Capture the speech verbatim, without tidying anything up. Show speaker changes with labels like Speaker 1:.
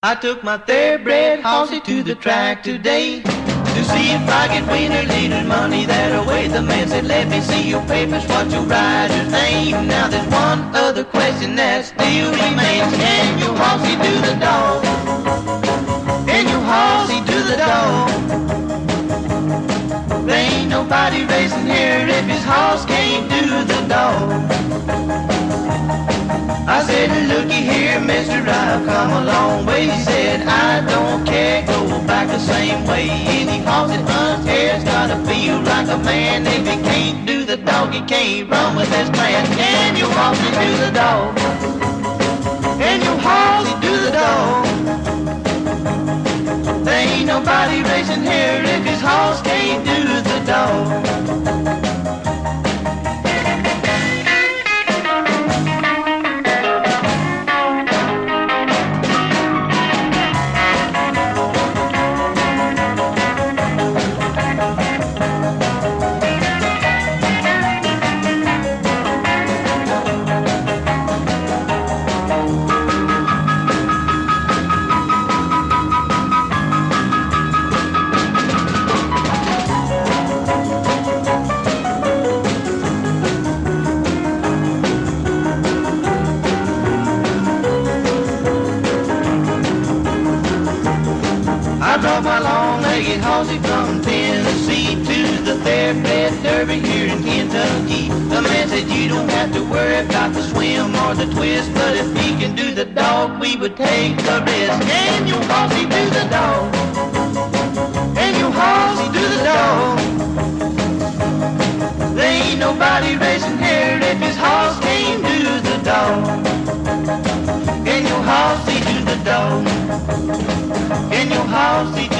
Speaker 1: I took my thoroughbred horsey to the track today to see if I could win a little money that away. The man said, let me see your papers, what's your rider's name? Now there's one other question that still remains. Can your horsey do the dog? Can your horsey do the dog? There ain't nobody racing here if his horse can't do the dog. I said, looky here, mister, I've come a long way. He said, I don't care, go back the same way. Any horse that runs here's gotta feel like a man. If he can't do the dog, he can't run with his plan. Can you horsey do the dog? Can you horsey do the dog? There ain't nobody racing here if his horse can't do the dog. I brought my long-legged horsey from Tennessee to the Thoroughbred Derby here in Kentucky. The man said you don't have to worry about the swim or the twist, but if he can do the dog, we would take the risk. Can your horsey do the dog? Can your horsey do the dog? There ain't nobody racing here if his horse can't do the dog. Can your horsey do the dog? Can your horsey